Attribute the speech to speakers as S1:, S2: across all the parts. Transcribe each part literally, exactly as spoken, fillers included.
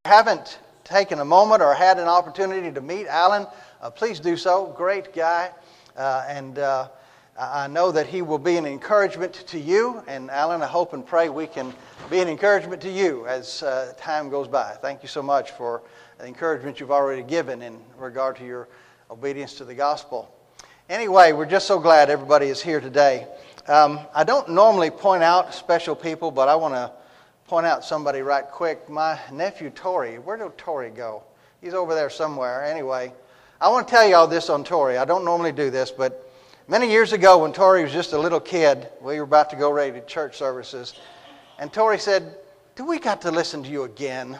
S1: Haven't taken a moment or had an opportunity to meet Alan, uh, please do so. Great guy. Uh, and uh, I know that he will be an encouragement to you. And Alan, I hope and pray we can be an encouragement to you as uh, time goes by. Thank you so much for the encouragement you've already given in regard to your obedience to the gospel. Anyway, we're just so glad everybody is here today. Um, I don't normally point out special people, but I want to point out somebody right quick. My nephew, Tori. Where did Tori go? He's over there somewhere. Anyway, I want to tell you all this on Tori. I don't normally do this, but many years ago when Tori was just a little kid, we were about to go ready to church services, and Tori said, "Do we got to listen to you again?"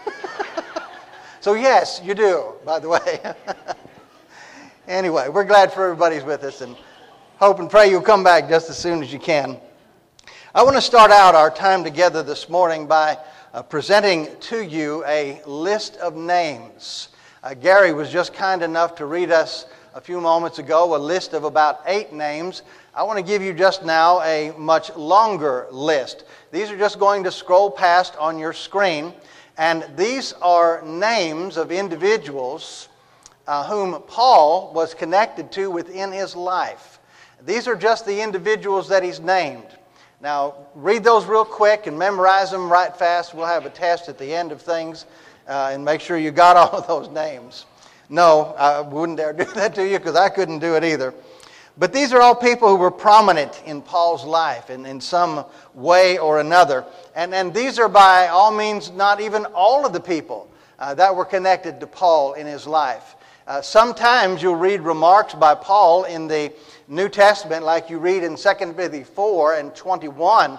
S1: So yes, you do, by the way. Anyway, we're glad for everybody's with us, and hope and pray you'll come back just as soon as you can. I want to start out our time together this morning by uh, presenting to you a list of names. Uh, Gary was just kind enough to read us a few moments ago a list of about eight names. I want to give you just now a much longer list. These are just going to scroll past on your screen, and these are names of individuals uh, whom Paul was connected to within his life. These are just the individuals that he's named. Now, read those real quick and memorize them right fast. We'll have a test at the end of things uh, and make sure you got all of those names. No, I wouldn't dare do that to you because I couldn't do it either. But these are all people who were prominent in Paul's life in, in some way or another. And, and these are by all means not even all of the people uh, that were connected to Paul in his life. Uh, sometimes you'll read remarks by Paul in the New Testament, like you read in Second Timothy four and twenty-one,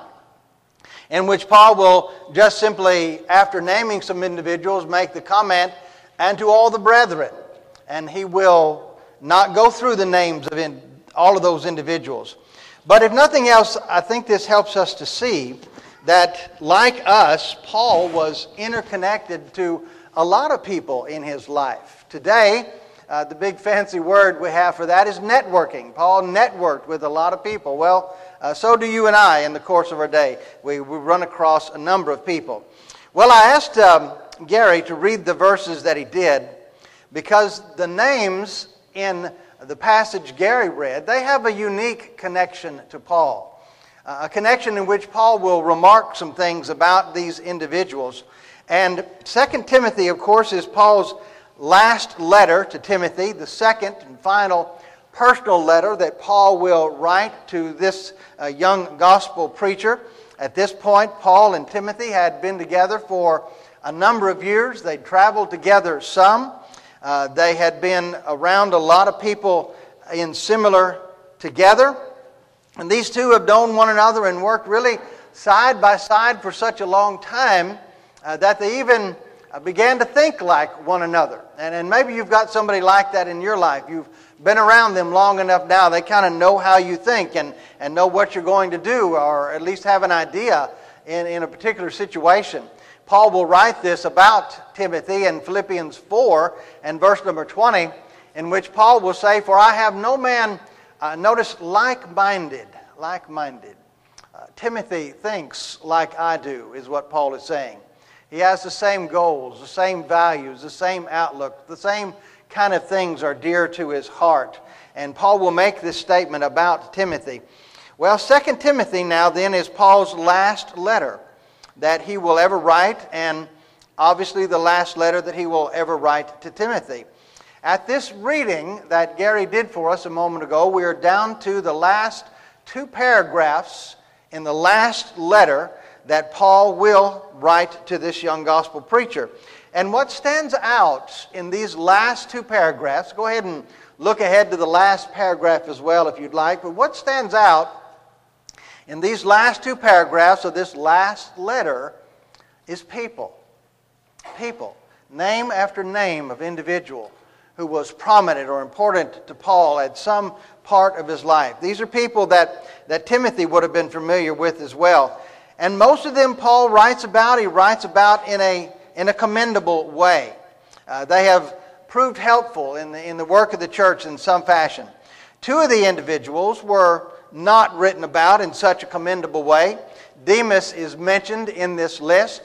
S1: in which Paul will just simply, after naming some individuals, make the comment, "and to all the brethren." And he will not go through the names of in, all of those individuals. But if nothing else, I think this helps us to see that, like us, Paul was interconnected to a lot of people in his life. Today, uh, the big fancy word we have for that is networking. Paul networked with a lot of people. Well, uh, so do you and I in the course of our day. We, we run across a number of people. Well, I asked um, Gary to read the verses that he did because the names in the passage Gary read, they have a unique connection to Paul. Uh, a connection in which Paul will remark some things about these individuals. And Second Timothy, of course, is Paul's last letter to Timothy, the second and final personal letter that Paul will write to this uh, young gospel preacher. At this point, Paul and Timothy had been together for a number of years. They'd traveled together some. Uh, they had been around a lot of people in similar together. And these two have known one another and worked really side by side for such a long time Uh, that they even uh, began to think like one another. And, and maybe you've got somebody like that in your life. You've been around them long enough now. They kind of know how you think and, and know what you're going to do, or at least have an idea in, in a particular situation. Paul will write this about Timothy in Philippians four and verse number twenty, in which Paul will say, "For I have no man," uh, notice, like-minded, like-minded. Uh, Timothy thinks like I do, is what Paul is saying. He has the same goals, the same values, the same outlook, the same kind of things are dear to his heart. And Paul will make this statement about Timothy. Well, Second Timothy now then is Paul's last letter that he will ever write, and obviously the last letter that he will ever write to Timothy. At this reading that Gary did for us a moment ago, we are down to the last two paragraphs in the last letter that Paul will write to this young gospel preacher. And what stands out in these last two paragraphs, go ahead and look ahead to the last paragraph as well if you'd like, but what stands out in these last two paragraphs of this last letter is people. People. Name after name of individual who was prominent or important to Paul at some part of his life. These are people that, that Timothy would have been familiar with as well. And most of them Paul writes about, he writes about in a, in a commendable way. Uh, they have proved helpful in the, in the work of the church in some fashion. Two of the individuals were not written about in such a commendable way. Demas is mentioned in this list.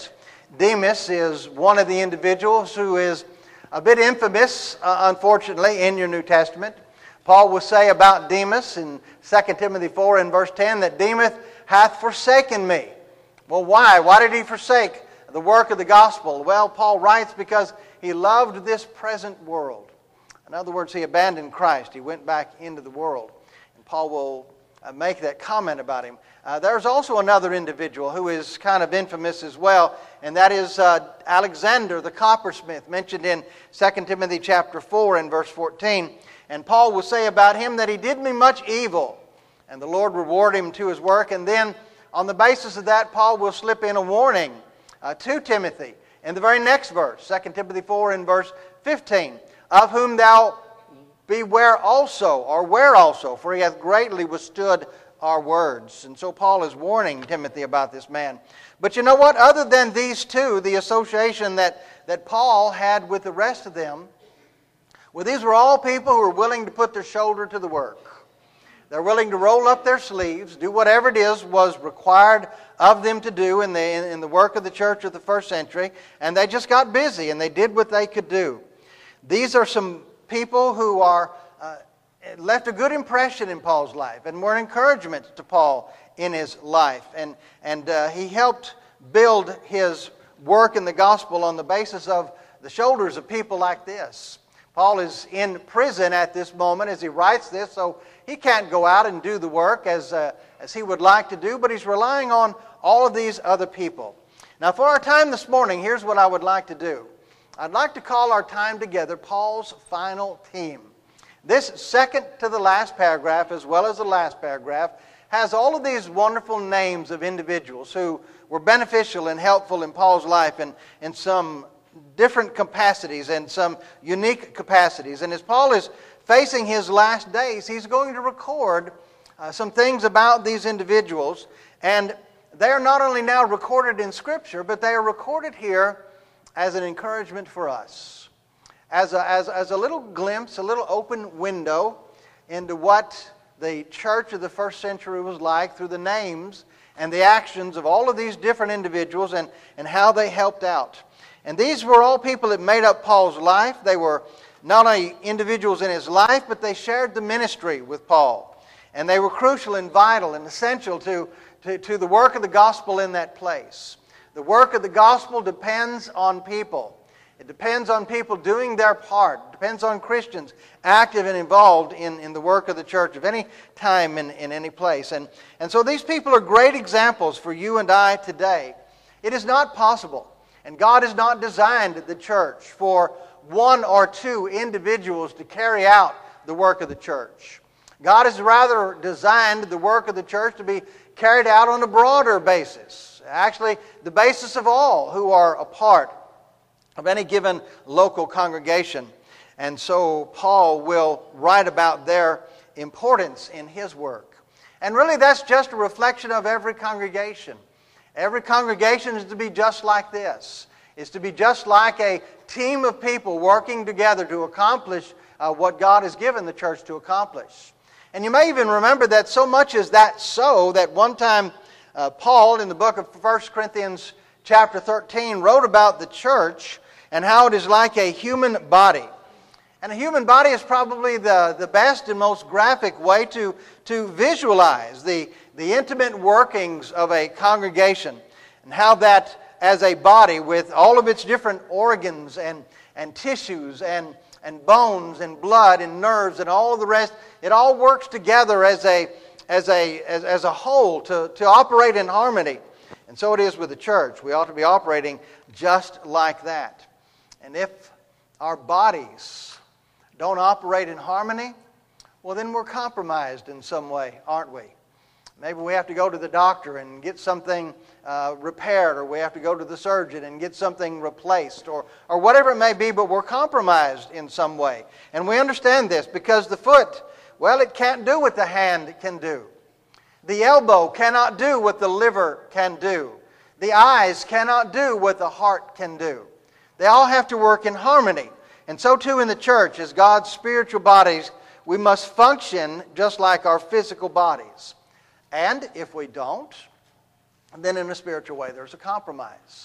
S1: Demas is one of the individuals who is a bit infamous, uh, unfortunately, in your New Testament. Paul will say about Demas in Second Timothy four and verse ten that Demas hath forsaken me. Well, why? Why did he forsake the work of the gospel? Well, Paul writes because he loved this present world. In other words, he abandoned Christ. He went back into the world. And Paul will uh, make that comment about him. Uh, there's also another individual who is kind of infamous as well, and that is uh, Alexander the coppersmith, mentioned in Second Timothy chapter four and verse fourteen. And Paul will say about him that he did me much evil, and the Lord rewarded him to his work. And then on the basis of that, Paul will slip in a warning uh, to Timothy in the very next verse, Second Timothy four and verse fifteen, of whom thou beware also, or ware also, for he hath greatly withstood our words. And so Paul is warning Timothy about this man. But you know what? Other than these two, the association that, that Paul had with the rest of them, well, these were all people who were willing to put their shoulder to the work. They're willing to roll up their sleeves, do whatever it is was required of them to do in the, in, in the work of the church of the first century, and they just got busy and they did what they could do. These are some people who are uh, left a good impression in Paul's life and were an encouragement to Paul in his life. And, and uh, he helped build his work in the gospel on the basis of the shoulders of people like this. Paul is in prison at this moment as he writes this, so he can't go out and do the work as, uh, as he would like to do, but he's relying on all of these other people. Now, for our time this morning, here's what I would like to do. I'd like to call our time together Paul's final theme. This second to the last paragraph, as well as the last paragraph, has all of these wonderful names of individuals who were beneficial and helpful in Paul's life in, in some different capacities and some unique capacities. And as Paul is facing his last days, he's going to record uh, some things about these individuals. And they are not only now recorded in Scripture, but they are recorded here as an encouragement for us. As a, as, as a little glimpse, a little open window into what the church of the first century was like through the names and the actions of all of these different individuals and, and how they helped out. And these were all people that made up Paul's life. They were not only individuals in his life, but they shared the ministry with Paul. And they were crucial and vital and essential to, to, to the work of the gospel in that place. The work of the gospel depends on people. It depends on people doing their part. It depends on Christians active and involved in, in the work of the church of any time in, in any place. And, and so these people are great examples for you and I today. It is not possible, and God has not designed the church for one or two individuals to carry out the work of the church. God has rather designed the work of the church to be carried out on a broader basis. Actually, the basis of all who are a part of any given local congregation. And so Paul will write about their importance in his work. And really that's just a reflection of every congregation. Every congregation is to be just like this. It's to be just like a team of people working together to accomplish uh, what God has given the church to accomplish. And you may even remember that so much is that so that one time uh, Paul in the book of First Corinthians chapter thirteen wrote about the church and how it is like a human body. And a human body is probably the, the best and most graphic way to, to visualize the, the intimate workings of a congregation and how that as a body with all of its different organs and, and tissues and, and bones and blood and nerves and all of the rest, it all works together as a, as a, as, as a whole to, to operate in harmony. And so it is with the church. We ought to be operating just like that. And if our bodies don't operate in harmony, well then we're compromised in some way, aren't we? Maybe we have to go to the doctor and get something uh, repaired, or we have to go to the surgeon and get something replaced, or, or whatever it may be, but we're compromised in some way. And we understand this because the foot, well, it can't do what the hand can do. The elbow cannot do what the liver can do. The eyes cannot do what the heart can do. They all have to work in harmony. And so too in the church, as God's spiritual bodies, we must function just like our physical bodies. And if we don't, then in a spiritual way there's a compromise.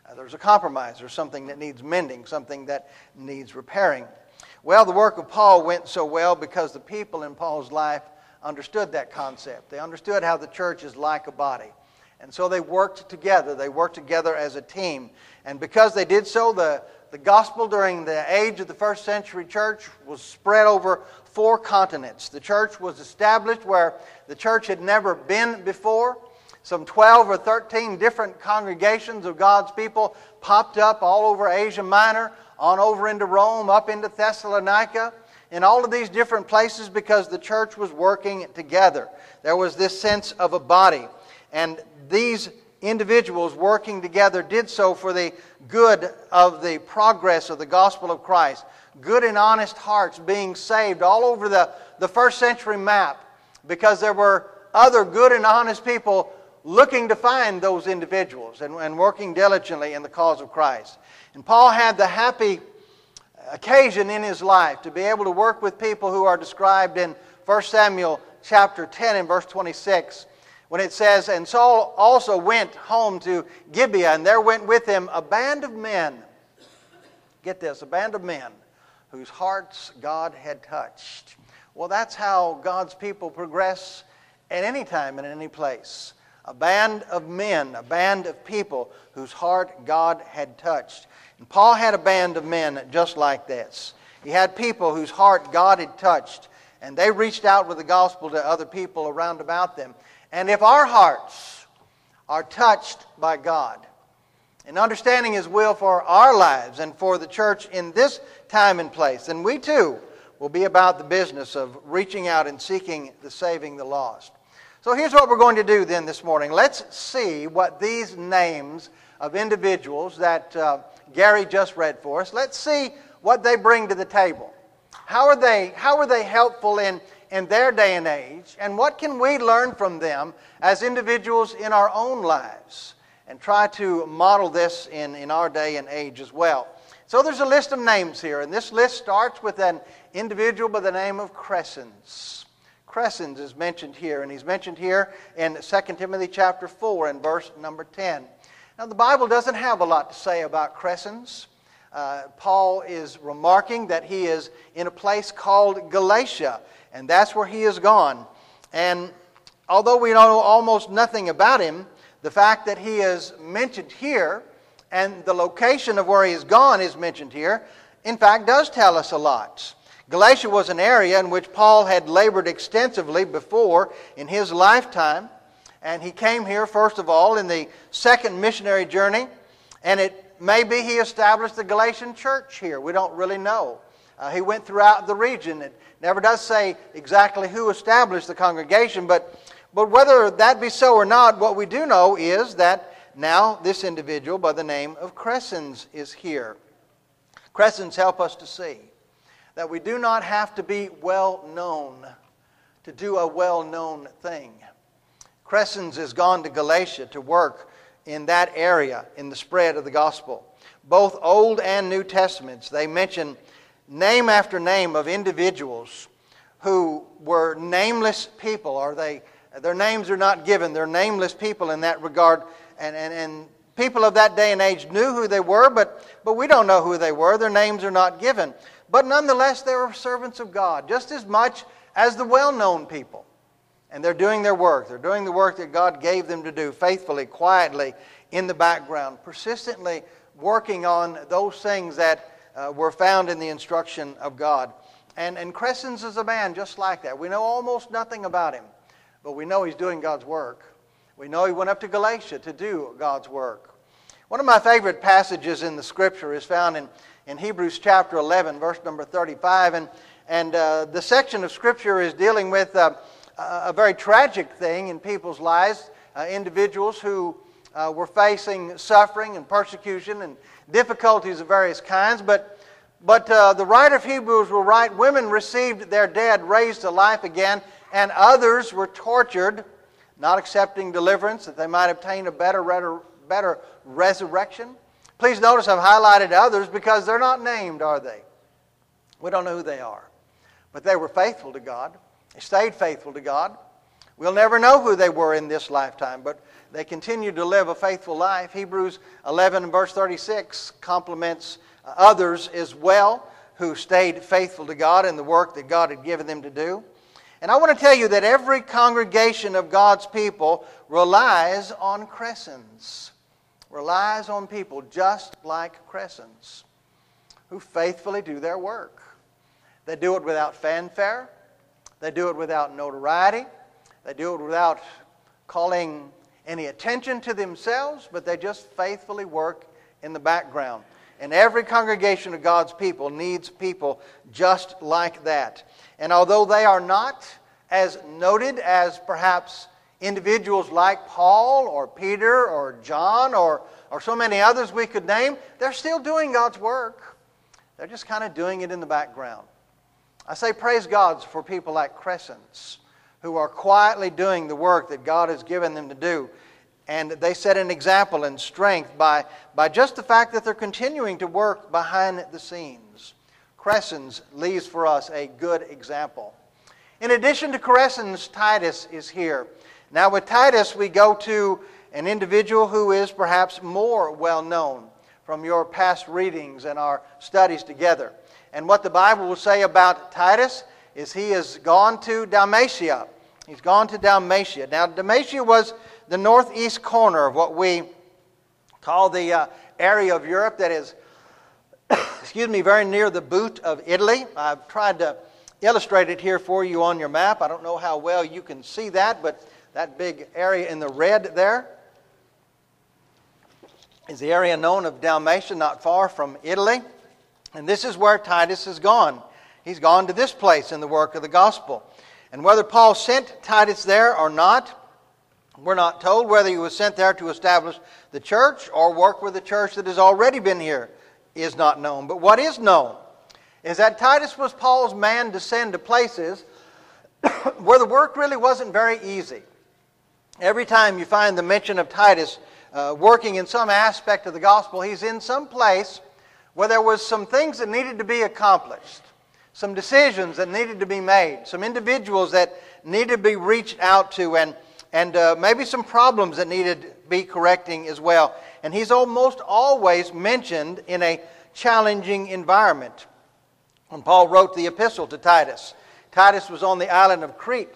S1: Uh, there's a compromise. There's something that needs mending, something that needs repairing. Well, the work of Paul went so well because the people in Paul's life understood that concept. They understood how the church is like a body. And so they worked together. They worked together as a team. And because they did so, the, the gospel during the age of the first century church was spread over four continents. The church was established where the church had never been before. Some twelve or thirteen different congregations of God's people popped up all over Asia Minor, on over into Rome, up into Thessalonica, in all of these different places because the church was working together. There was this sense of a body. And these individuals working together did so for the good of the progress of the gospel of Christ. Good and honest hearts being saved all over the, the first century map because there were other good and honest people looking to find those individuals and, and working diligently in the cause of Christ. And Paul had the happy occasion in his life to be able to work with people who are described in First Samuel chapter ten and verse twenty-six, when it says, "And Saul also went home to Gibeah, and there went with him a band of men." Get this, a band of men whose hearts God had touched. Well, that's how God's people progress at any time and in any place. A band of men, a band of people whose heart God had touched. And Paul had a band of men just like this. He had people whose heart God had touched, and they reached out with the gospel to other people around about them. And if our hearts are touched by God, in understanding His will for our lives and for the church in this time and place, then we too will be about the business of reaching out and seeking the saving the lost. So here's what we're going to do then this morning. Let's see what these names of individuals that uh, Gary just read for us, let's see what they bring to the table. How are they, how are they helpful in, in their day and age? And what can we learn from them as individuals in our own lives? And try to model this in, in our day and age as well. So there's a list of names here, and this list starts with an individual by the name of Crescens. Crescens is mentioned here, and he's mentioned here in Second Timothy chapter four and verse number ten. Now the Bible doesn't have a lot to say about Crescens. Uh, Paul is remarking that he is in a place called Galatia, and that's where he is gone. And although we know almost nothing about him, the fact that he is mentioned here and the location of where he is gone is mentioned here, in fact, does tell us a lot. Galatia was an area in which Paul had labored extensively before in his lifetime. And he came here, first of all, in the second missionary journey. And it may be he established the Galatian church here. We don't really know. Uh, he went throughout the region. It never does say exactly who established the congregation, but But whether that be so or not, what we do know is that now this individual by the name of Crescens is here. Crescens help us to see that we do not have to be well known to do a well-known thing. Crescens has gone to Galatia to work in that area in the spread of the gospel. Both Old and New Testaments, they mention name after name of individuals who were nameless people, or they Their names are not given. They're nameless people in that regard. And, and, and people of that day and age knew who they were, but, but we don't know who they were. Their names are not given. But nonetheless, they were servants of God, just as much as the well-known people. And they're doing their work. They're doing the work that God gave them to do, faithfully, quietly, in the background, persistently working on those things that uh, were found in the instruction of God. And, and Crescens is a man just like that. We know almost nothing about him. But we know he's doing God's work. We know he went up to Galatia to do God's work. One of my favorite passages in the Scripture is found in, in Hebrews chapter eleven, verse number thirty-five. And, and uh, the section of Scripture is dealing with uh, a very tragic thing in people's lives. Uh, individuals who uh, were facing suffering and persecution and difficulties of various kinds. But, but uh, the writer of Hebrews will write, women received their dead raised to life again, and others were tortured, not accepting deliverance, that they might obtain a better, better, better resurrection. Please notice I've highlighted others because they're not named, are they? We don't know who they are. But they were faithful to God. They stayed faithful to God. We'll never know who they were in this lifetime, but they continue to live a faithful life. Hebrews eleven and verse thirty-six compliments others as well who stayed faithful to God in the work that God had given them to do. And I want to tell you that every congregation of God's people relies on Crescens. Relies on people just like Crescens who faithfully do their work. They do it without fanfare. They do it without notoriety. They do it without calling any attention to themselves, but they just faithfully work in the background. And every congregation of God's people needs people just like that. And although they are not as noted as perhaps individuals like Paul or Peter or John or, or so many others we could name, they're still doing God's work. They're just kind of doing it in the background. I say praise God for people like Crescens who are quietly doing the work that God has given them to do. And they set an example and strength by, by just the fact that they're continuing to work behind the scenes. Crescens leaves for us a good example. In addition to Crescens, Titus is here. Now with Titus, we go to an individual who is perhaps more well known from your past readings and our studies together. And what the Bible will say about Titus is he has gone to Dalmatia. He's gone to Dalmatia. Now Dalmatia was the northeast corner of what we call the uh, area of Europe that is, excuse me, very near the boot of Italy. I've tried to illustrate it here for you on your map. I don't know how well you can see that, but that big area in the red there is the area known of Dalmatia, not far from Italy. And this is where Titus has gone. He's gone to this place in the work of the gospel. And whether Paul sent Titus there or not, we're not told. Whether he was sent there to establish the church or work with the church that has already been here is not known. But what is known is that Titus was Paul's man to send to places where the work really wasn't very easy. Every time you find the mention of Titus uh, working in some aspect of the gospel, he's in some place where there was some things that needed to be accomplished, some decisions that needed to be made, some individuals that needed to be reached out to, and And uh, maybe some problems that needed to be correcting as well. And he's almost always mentioned in a challenging environment. When Paul wrote the epistle to Titus, Titus was on the island of Crete.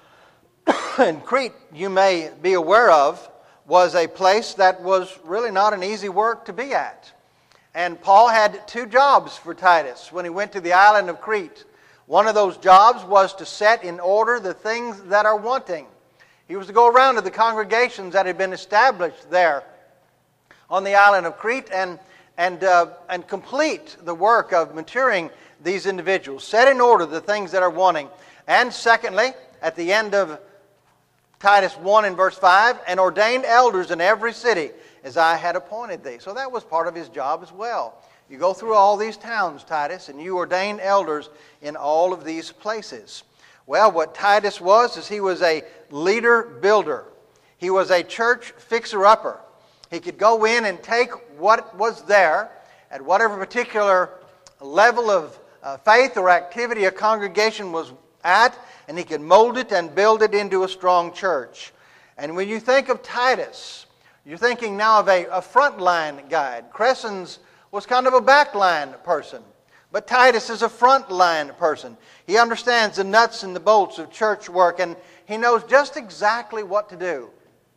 S1: And Crete, you may be aware of, was a place that was really not an easy work to be at. And Paul had two jobs for Titus when he went to the island of Crete. One of those jobs was to set in order the things that are wanting. He was to go around to the congregations that had been established there on the island of Crete and, and, uh, and complete the work of maturing these individuals. Set in order the things that are wanting. And secondly, at the end of Titus one and verse five, and ordained elders in every city as I had appointed thee. So that was part of his job as well. You go through all these towns, Titus, and you ordain elders in all of these places. Well, what Titus was is he was a leader builder. He was a church fixer-upper. He could go in and take what was there at whatever particular level of uh, faith or activity a congregation was at, and he could mold it and build it into a strong church. And when you think of Titus, you're thinking now of a, a frontline guide. Crescens was kind of a backline person. But Titus is a frontline person. He understands the nuts and the bolts of church work, and he knows just exactly what to do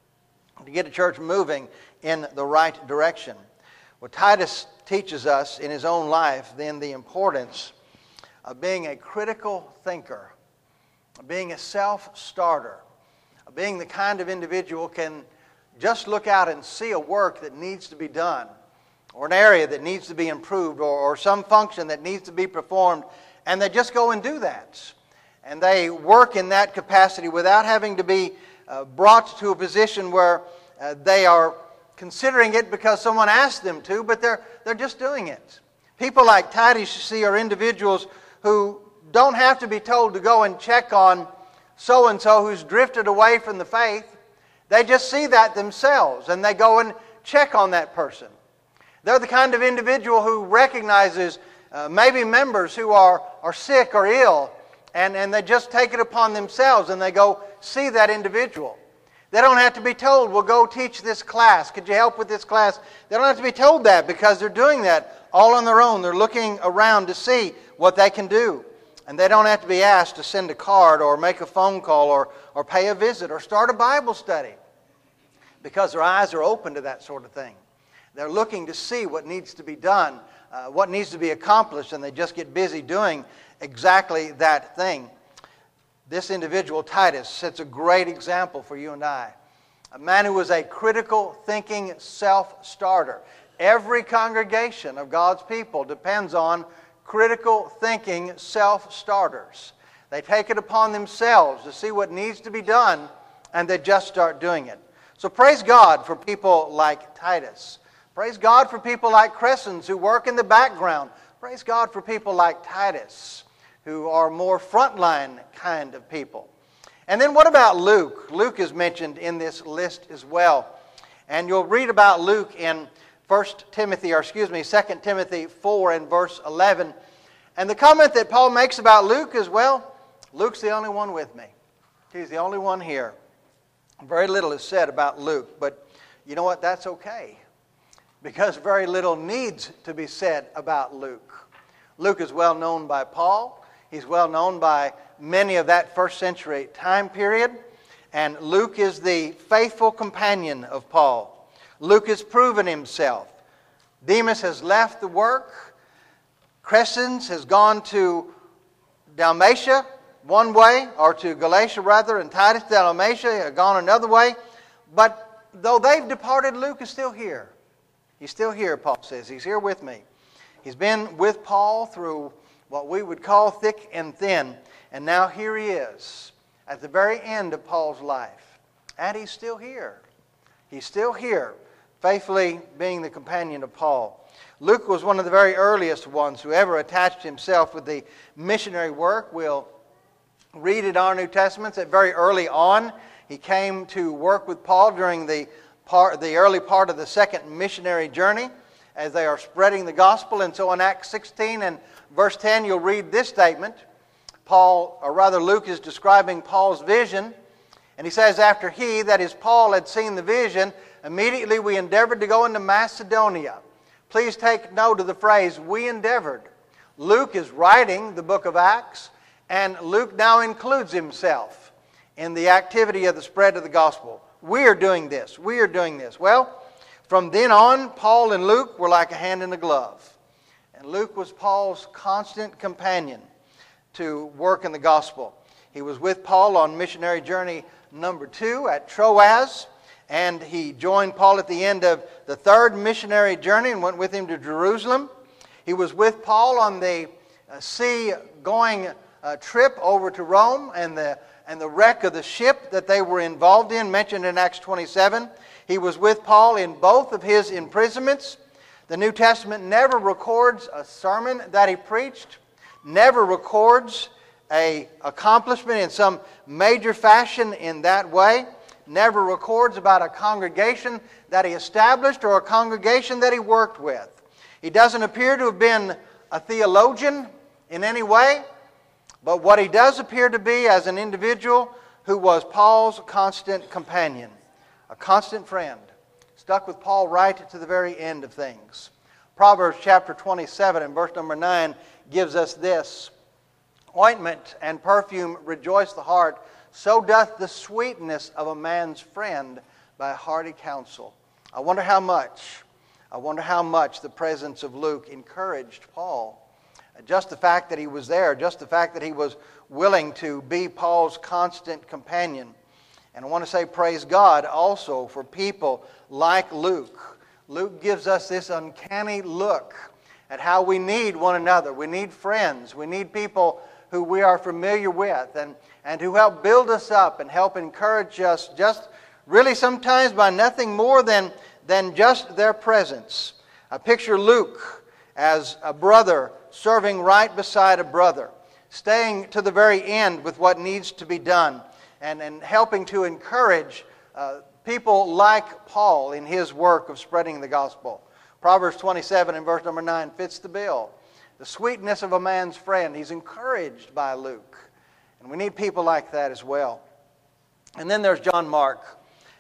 S1: to get a church moving in the right direction. Well, Titus teaches us in his own life then the importance of being a critical thinker, of being a self-starter, of being the kind of individual who can just look out and see a work that needs to be done, or an area that needs to be improved, or, or some function that needs to be performed, and they just go and do that. And they work in that capacity without having to be uh, brought to a position where uh, they are considering it because someone asked them to, but they're, they're just doing it. People like Titus, you see, are individuals who don't have to be told to go and check on so-and-so who's drifted away from the faith. They just see that themselves, and they go and check on that person. They're the kind of individual who recognizes uh, maybe members who are, are sick or ill, and, and they just take it upon themselves and they go see that individual. They don't have to be told, well, go teach this class. Could you help with this class? They don't have to be told that because they're doing that all on their own. They're looking around to see what they can do. And they don't have to be asked to send a card or make a phone call or, or pay a visit or start a Bible study because their eyes are open to that sort of thing. They're looking to see what needs to be done, uh, what needs to be accomplished, and they just get busy doing exactly that thing. This individual, Titus, sets a great example for you and I. A man who was a critical thinking self-starter. Every congregation of God's people depends on critical thinking self-starters. They take it upon themselves to see what needs to be done, and they just start doing it. So praise God for people like Titus. Praise God for people like Crescens who work in the background. Praise God for people like Titus, who are more frontline kind of people. And then what about Luke? Luke is mentioned in this list as well. And you'll read about Luke in First Timothy, or excuse me, Second Timothy four and verse eleven. And the comment that Paul makes about Luke is, well, Luke's the only one with me. He's the only one here. Very little is said about Luke, but you know what? That's okay, because very little needs to be said about Luke. Luke is well known by Paul. He's well known by many of that first century time period. And Luke is the faithful companion of Paul. Luke has proven himself. Demas has left the work. Crescens has gone to Dalmatia one way, or to Galatia rather, and Titus to Dalmatia has gone another way. But though they've departed, Luke is still here. He's still here, Paul says. He's here with me. He's been with Paul through what we would call thick and thin. And now here he is at the very end of Paul's life. And he's still here. He's still here, faithfully being the companion of Paul. Luke was one of the very earliest ones who ever attached himself with the missionary work. We'll read in our New Testaments that very early on he came to work with Paul during the, part, the early part of the second missionary journey as they are spreading the gospel. And so in Acts sixteen and verse ten, you'll read this statement. Paul, or rather Luke, is describing Paul's vision. And he says, after he, that is Paul, had seen the vision, immediately we endeavored to go into Macedonia. Please take note of the phrase, we endeavored. Luke is writing the book of Acts, and Luke now includes himself in the activity of the spread of the gospel. We are doing this. We are doing this. Well, from then on, Paul and Luke were like a hand in a glove. And Luke was Paul's constant companion to work in the gospel. He was with Paul on missionary journey number two at Troas, and he joined Paul at the end of the third missionary journey and went with him to Jerusalem. He was with Paul on the uh, sea-going uh, trip over to Rome and the, and the wreck of the ship that they were involved in, mentioned in Acts twenty-seven. He was with Paul in both of his imprisonments. The New Testament never records a sermon that he preached, never records an accomplishment in some major fashion in that way, never records about a congregation that he established or a congregation that he worked with. He doesn't appear to have been a theologian in any way, but what he does appear to be as an individual who was Paul's constant companion, a constant friend, stuck with Paul right to the very end of things. Proverbs chapter twenty-seven and verse number nine gives us this. Ointment and perfume rejoice the heart, so doth the sweetness of a man's friend by hearty counsel. I wonder how much, I wonder how much the presence of Luke encouraged Paul. Just the fact that he was there, just the fact that he was willing to be Paul's constant companion. And I want to say praise God also for people like Luke. Luke gives us this uncanny look at how we need one another. We need friends. We need people who we are familiar with and, and who help build us up and help encourage us just really sometimes by nothing more than, than just their presence. I picture Luke as a brother serving right beside a brother, staying to the very end with what needs to be done and, and helping to encourage uh, people like Paul in his work of spreading the gospel. Proverbs twenty-seven and verse number nine fits the bill. The sweetness of a man's friend. He's encouraged by Luke. And we need people like that as well. And then there's John Mark.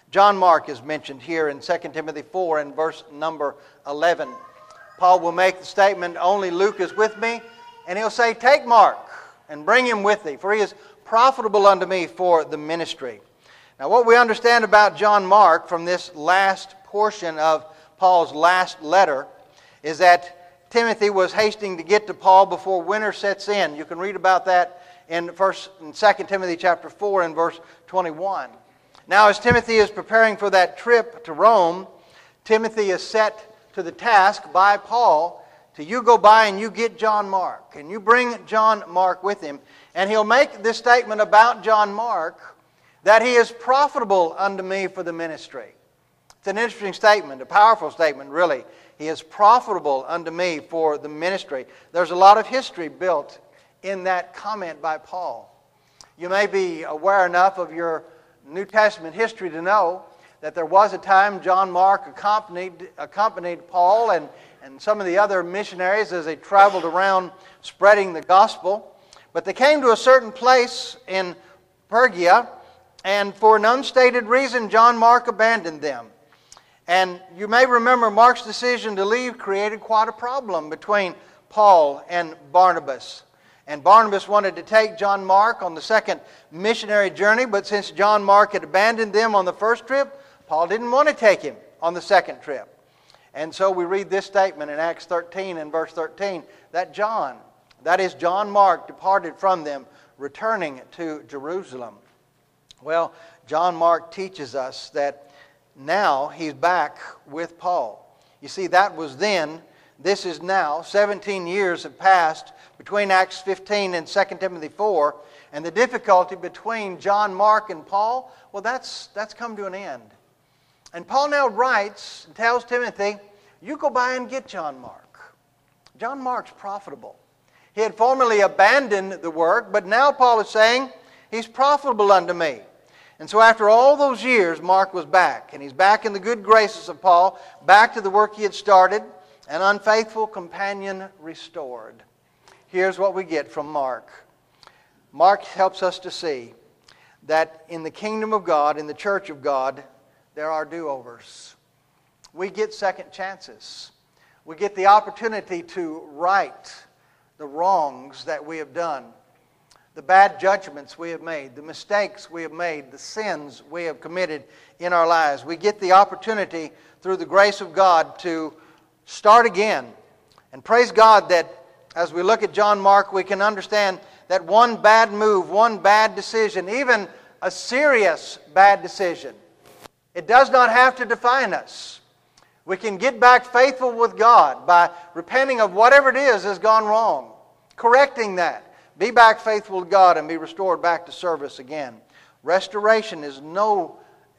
S1: John Mark is mentioned here in Second Timothy four and verse number eleven. Paul will make the statement, only Luke is with me, and he'll say, take Mark and bring him with thee, for he is profitable unto me for the ministry. Now what we understand about John Mark from this last portion of Paul's last letter is that Timothy was hasting to get to Paul before winter sets in. You can read about that in First and Second Timothy chapter four and verse twenty-one. Now as Timothy is preparing for that trip to Rome, Timothy is set to the task by Paul to you go by and you get John Mark, and you bring John Mark with him, and he'll make this statement about John Mark that he is profitable unto me for the ministry. It's an interesting statement, a powerful statement really. He is profitable unto me for the ministry. There's a lot of history built in that comment by Paul. You may be aware enough of your New Testament history to know that there was a time John Mark accompanied, accompanied Paul and, and some of the other missionaries as they traveled around spreading the gospel. But they came to a certain place in Pergia, and for an unstated reason, John Mark abandoned them. And you may remember Mark's decision to leave created quite a problem between Paul and Barnabas. And Barnabas wanted to take John Mark on the second missionary journey, but since John Mark had abandoned them on the first trip, Paul didn't want to take him on the second trip. And so we read this statement in Acts thirteen and verse thirteen, that John, that is John Mark, departed from them, returning to Jerusalem. Well, John Mark teaches us that now he's back with Paul. You see, that was then, this is now. seventeen years have passed between Acts fifteen and Second Timothy four, and the difficulty between John Mark and Paul, well, that's, that's come to an end. And Paul now writes and tells Timothy, you go by and get John Mark. John Mark's profitable. He had formerly abandoned the work, but now Paul is saying, he's profitable unto me. And so after all those years, Mark was back. And he's back in the good graces of Paul, back to the work he had started, an unfaithful companion restored. Here's what we get from Mark. Mark helps us to see that in the kingdom of God, in the church of God, there are do-overs. We get second chances. We get the opportunity to right the wrongs that we have done, the bad judgments we have made, the mistakes we have made, the sins we have committed in our lives. We get the opportunity through the grace of God to start again. And praise God that as we look at John Mark, we can understand that one bad move, one bad decision, even a serious bad decision, it does not have to define us. We can get back faithful with God by repenting of whatever it is has gone wrong, correcting that, be back faithful to God and be restored back to service again. Restoration is no,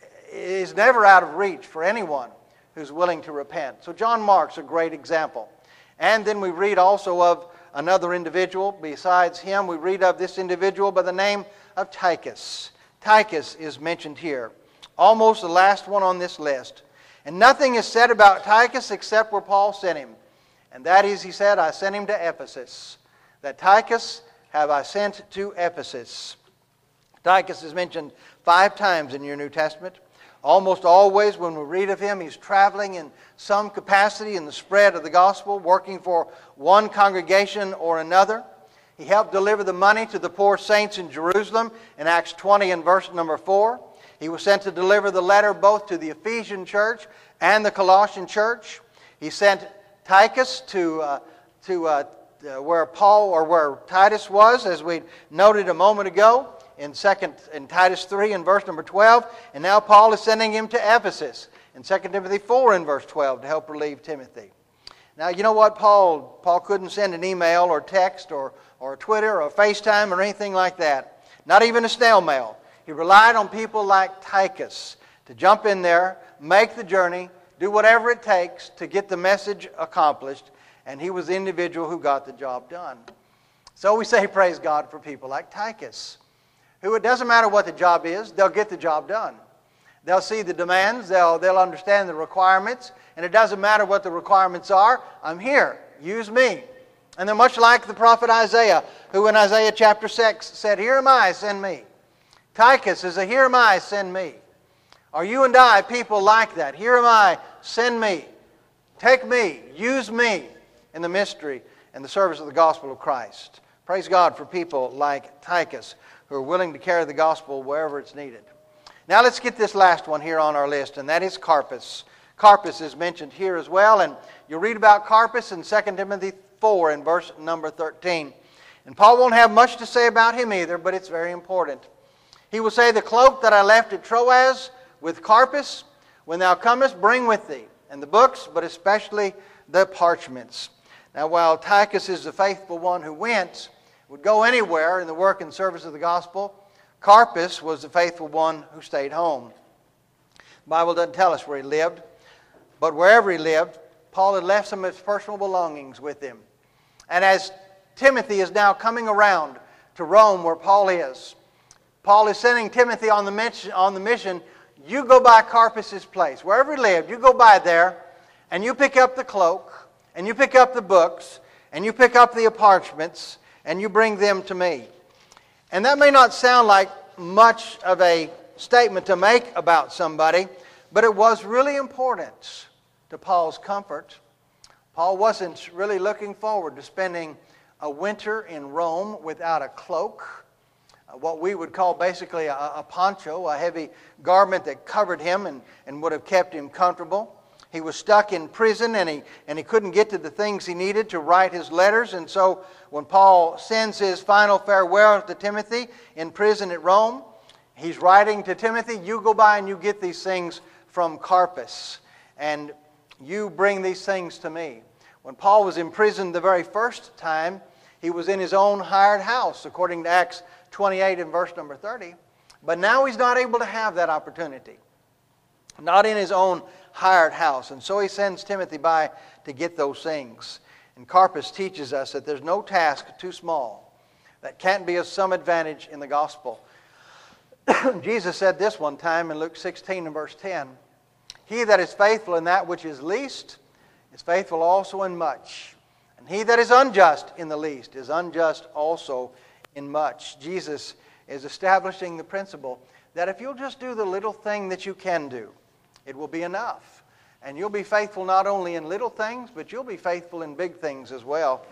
S1: is never out of reach for anyone who's willing to repent. So John Mark's a great example. And then we read also of another individual. Besides him, we read of this individual by the name of Tychus. Tychus is mentioned here, almost the last one on this list. And nothing is said about Tychus except where Paul sent him. And that is, he said, I sent him to Ephesus. That Tychus have I sent to Ephesus. Tychus is mentioned five times in your New Testament. Almost always when we read of him, he's traveling in some capacity in the spread of the gospel, working for one congregation or another. He helped deliver the money to the poor saints in Jerusalem in Acts twenty and verse number four. He was sent to deliver the letter both to the Ephesian church and the Colossian church. He sent Tychus to, uh, to uh, uh, where Paul or where Titus was, as we noted a moment ago in second in Titus three and verse number twelve. And now Paul is sending him to Ephesus in Second Timothy four and verse twelve to help relieve Timothy. Now, you know what? Paul Paul couldn't send an email or text or, or Twitter or FaceTime or anything like that. Not even a snail mail. He relied on people like Tychus to jump in there, make the journey, do whatever it takes to get the message accomplished. And he was the individual who got the job done. So we say praise God for people like Tychus, who it doesn't matter what the job is, they'll get the job done. They'll see the demands, they'll, they'll understand the requirements, and it doesn't matter what the requirements are. I'm here. Use me. And they're much like the prophet Isaiah, who in Isaiah chapter six said, Here am I, send me. Tychus is a here am I, send me. Are you and I people like that? Here am I, send me, take me, use me in the mystery and the service of the gospel of Christ. Praise God for people like Tychus who are willing to carry the gospel wherever it's needed. Now let's get this last one here on our list, and that is Carpus. Carpus is mentioned here as well, and you'll read about Carpus in Second Timothy four in verse number thirteen. And Paul won't have much to say about him either, but it's very important. He will say, the cloak that I left at Troas with Carpus, when thou comest, bring with thee, and the books, but especially the parchments. Now, while Tychus is the faithful one who went, would go anywhere in the work and service of the gospel, Carpus was the faithful one who stayed home. The Bible doesn't tell us where he lived, but wherever he lived, Paul had left some of his personal belongings with him. And as Timothy is now coming around to Rome where Paul is, Paul is sending Timothy on the mission, on the mission, you go by Carpus's place. Wherever he lived, you go by there, and you pick up the cloak, and you pick up the books, and you pick up the parchments, and you bring them to me. And that may not sound like much of a statement to make about somebody, but it was really important to Paul's comfort. Paul wasn't really looking forward to spending a winter in Rome without a cloak, what we would call basically a, a poncho, a heavy garment that covered him and, and would have kept him comfortable. He was stuck in prison, and he, and he couldn't get to the things he needed to write his letters. And so when Paul sends his final farewell to Timothy in prison at Rome, he's writing to Timothy, you go by and you get these things from Carpus, and you bring these things to me. When Paul was imprisoned the very first time, he was in his own hired house, according to Acts twenty-eight and verse number thirty. But now he's not able to have that opportunity. Not in his own hired house. And so he sends Timothy by to get those things. And Carpus teaches us that there's no task too small that can't be of some advantage in the gospel. Jesus said this one time in Luke sixteen and verse ten. He that is faithful in that which is least is faithful also in much. And he that is unjust in the least is unjust also in much. Jesus is establishing the principle that if you'll just do the little thing that you can do, it will be enough. And you'll be faithful not only in little things, but you'll be faithful in big things as well.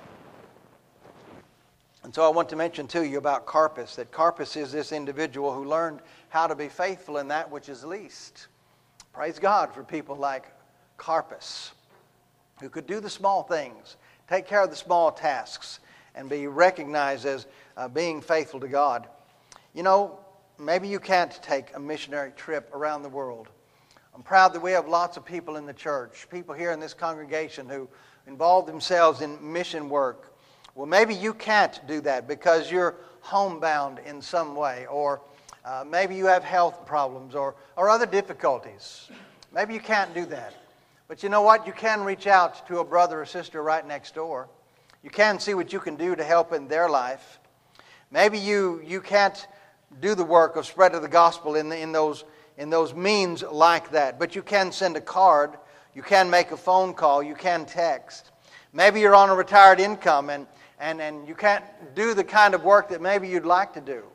S1: And so I want to mention to you about Carpus, that Carpus is this individual who learned how to be faithful in that which is least. Praise God for people like Carpus, who could do the small things, take care of the small tasks, and be recognized as uh, being faithful to God. You know, maybe you can't take a missionary trip around the world. I'm proud that we have lots of people in the church, people here in this congregation who involve themselves in mission work. Well, maybe you can't do that because you're homebound in some way, or uh, maybe you have health problems or, or other difficulties. Maybe you can't do that. But you know what? You can reach out to a brother or sister right next door. You can see what you can do to help in their life. Maybe you, you can't do the work of spread of the gospel in, the, in, those, in those means like that, but you can send a card. You can make a phone call. You can text. Maybe you're on a retired income and, and, and you can't do the kind of work that maybe you'd like to do.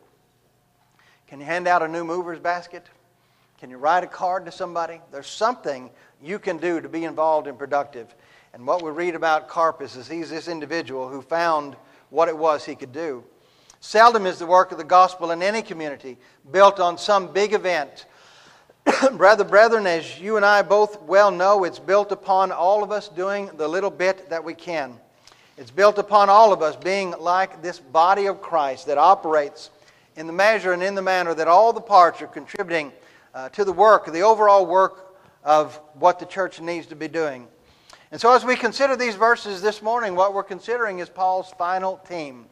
S1: Can you hand out a new mover's basket? Can you write a card to somebody? There's something you can do to be involved and productive. And what we read about Carpus is he's this individual who found what it was he could do. Seldom is the work of the gospel in any community built on some big event. Brother, brethren, as you and I both well know, it's built upon all of us doing the little bit that we can. It's built upon all of us being like this body of Christ that operates in the measure and in the manner that all the parts are contributing uh, to the work, the overall work of what the church needs to be doing. And so as we consider these verses this morning, what we're considering is Paul's final team.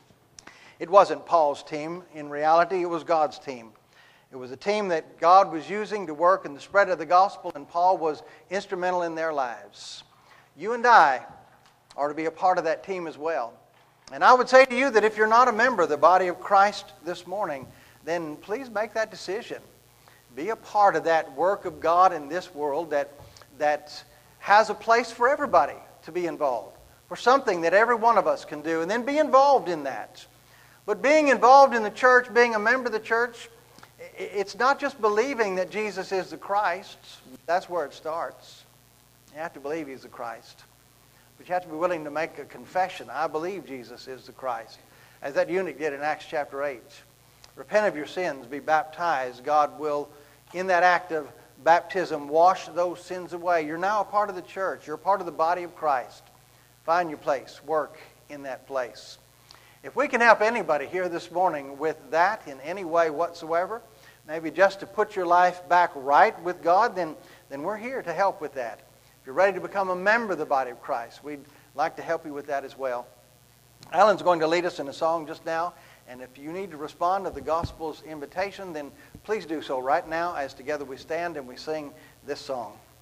S1: It wasn't Paul's team. In reality, it was God's team. It was a team that God was using to work in the spread of the gospel, and Paul was instrumental in their lives. You and I are to be a part of that team as well. And I would say to you that if you're not a member of the body of Christ this morning, then please make that decision. Be a part of that work of God in this world that, that has a place for everybody to be involved, for something that every one of us can do, and then be involved in that. But being involved in the church, being a member of the church, It's not just believing that Jesus is the Christ. That's where it starts. You have to believe He's the Christ. But you have to be willing to make a confession. I believe Jesus is the Christ. As that eunuch did in Acts chapter eight. Repent of your sins, be baptized. God will, in that act of baptism, wash those sins away. You're now a part of the church. You're a part of the body of Christ. Find your place. Work in that place. If we can help anybody here this morning with that in any way whatsoever, maybe just to put your life back right with God, then, then we're here to help with that. If you're ready to become a member of the body of Christ, we'd like to help you with that as well. Alan's going to lead us in a song just now, and if you need to respond to the gospel's invitation, then please do so right now as together we stand and we sing this song.